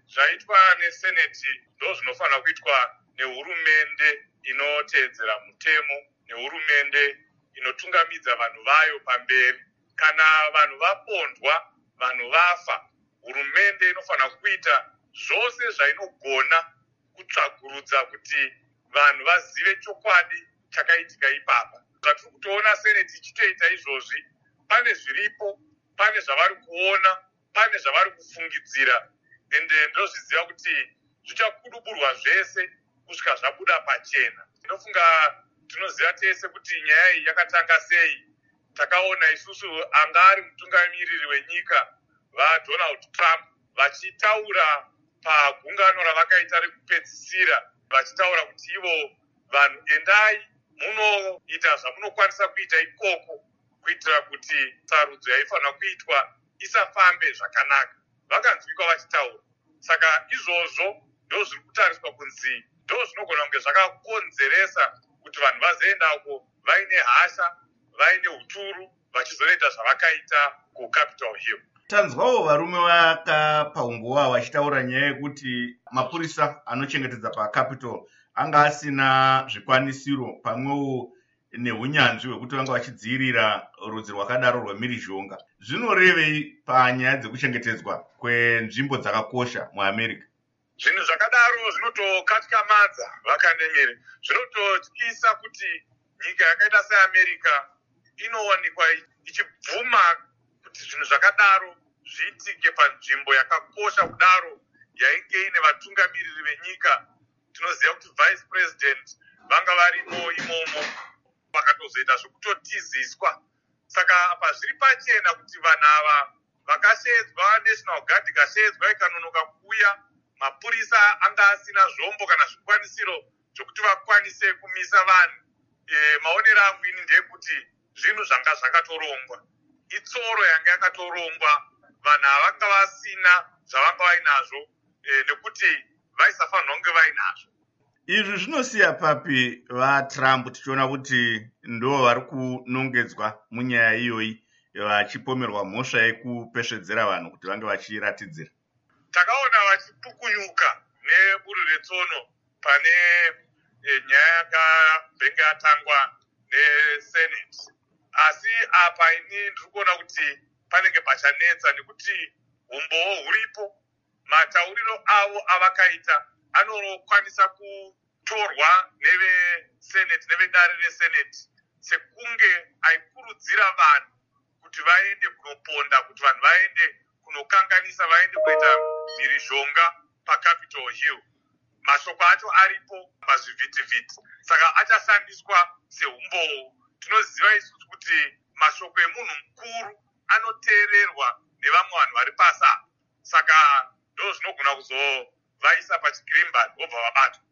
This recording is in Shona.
zvaitwa neseneti ndo zvinofanira kuitwa nehurumende inoteedzera mutemo, nehurumende inotungamidza vanhu vayo pamberi. Kana vanhu vapondwa, vanhu vafa, hurumende inofanira kuita zvose zvainogona kutsvagurudza kuti vanhu vazive chokwadi chakaitika ipapa. Zvatiri kutoona seneti ichitoita izvozvi, pane zviripo, pane zvavari kuona, pane zvavari kufungidzira, ende ndozviziva kuti zvichakuduburwa zvese kusvika zvabuda pachena. Ndinofunga tinoziva tese kuti nyaya iyi yakatanga sei. Takaona isusu anga ari mutungamiriri wenyika vaDonald Trump vachitaura pagungano ravakaita rekupedzisira, vachitaura kuti ivo vanhu endai munoita zvamunokwanisa kuita ikoko kuitira kuti sarudzo yaifanira kuitwa isafambe zvakanaka. Vakanzwikwa vachitaura. Saka izvozvo ndo zviri kutariswa kunzi ndo zvinogona kunge zvakakonzeresa kuti vanhu vazoendako vaine hasha, vaine huturu, vachizoita zvavakaita kuCapitol Hill. Tanzwawo varume vakapa umbowa vachitaura nyaya yekuti mapurisa anochengetedza paCapitol anga asina zvikwanisiro pamwewo nehunyanzvi hwekuti vanga vachidzivirira rudzi rwakadaro rwemhirizhonga. Zvinorevei panyaya dzekuchengetedzwa kwenzvimbo dzakakosha muAmerica? Zvinhu zvakadaro zvinotokatyamadza vakanemere. Zvinototyisa kuti nyika yakaita seAmerica inowanikwa ichibvuma kuti zvinhu zvakadaro zviitike panzvimbo yakakosha kudaro yainge ine vatungamiriri venyika. Tinoziva kuti vice president vanga varimo imomo, vakatozoita zvokutotiziswa. Saka pazviri pachena kuti vanhu ava vakashedzwa, National Guard ikashedzwa ikanonoka kuuya, mapurisa anga asina zvombo kana zvikwanisiro zvokuti vakwanise kumisa vanhu. Maonero angu ini ndeyekuti zvinhu zvanga zvakatorongwa, itsoro yanga yakatorongwa, vanhu havanga vasina zvavanga vainazvo nekuti vaisafanirwa kunge vainazvo. Izvi zvinosiya papi vaTrump tichiona kuti ndo vari kunongedzwa munyaya iyoyi vachipomerwa mhosva yekupesvedzera vanhu kuti vange vachiratidzira? Takaona vachipukunyuka neburu retsono pane nyaya yakabhenge yatangwa neseneti. Asi apa ini ndiri kuona kuti panenge pachanetsa nekuti umbowo huripo. Matauriro avo avakaita anokwanisa kutorwa neveseneti, nevedare reseneti, sekunge aikurudzira vanhu kuti vaende kunoponda, kuti vanhu vaende kunokanganisa, vaende kuita mhirizhonga paCapitol Hill. Mashoko acho aripo pazvivhitivhiti, saka achashandiswa seumbowo. Tinoziva isusu kuti mashoko emunhu mukuru anoteererwa nevamwe vanhu vari pasi. Saka ndo zvinogona kuzovaisa pachigirimba vobva vabatwa.